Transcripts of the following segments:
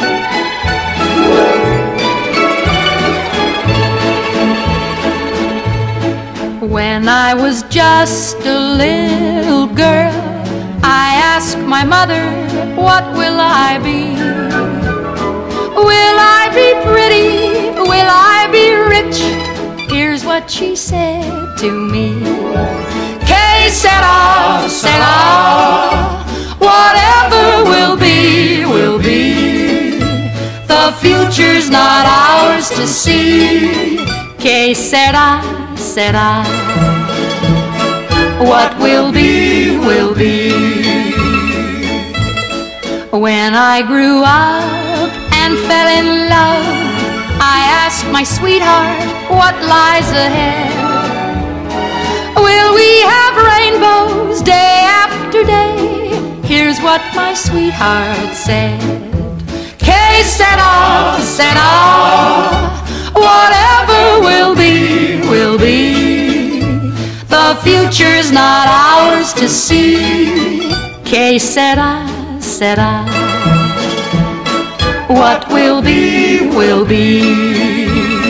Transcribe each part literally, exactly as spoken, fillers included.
When I was just a little girl, I asked my mother, what will I be? Will I be pretty? Will I be rich? Here's what she said to me. Que sera, sera, whatever will be, will be. The future's not ours to see. Que sera, sera, what will be, will be. When I grew up and fell in love, I asked my sweetheart, what lies ahead? Will we have rainbows day after day? Here's what my sweetheart said. Que sera, sera, whatever will be, will be. The future's not ours to see. Que sera, sera, what will be, will be.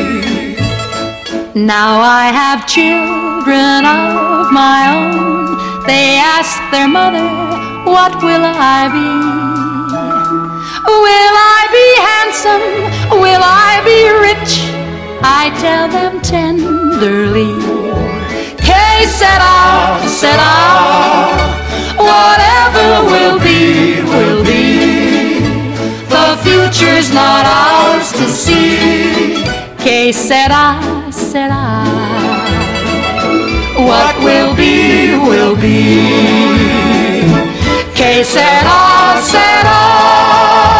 Now I have children of my own. They ask their mother, what will I be? Will I be handsome? Will I be rich? I tell them tenderly. Que sera, sera, whatever will be, will be. The future's not ours to see. Que sera, sera, what will be, will be. Que sera, sera.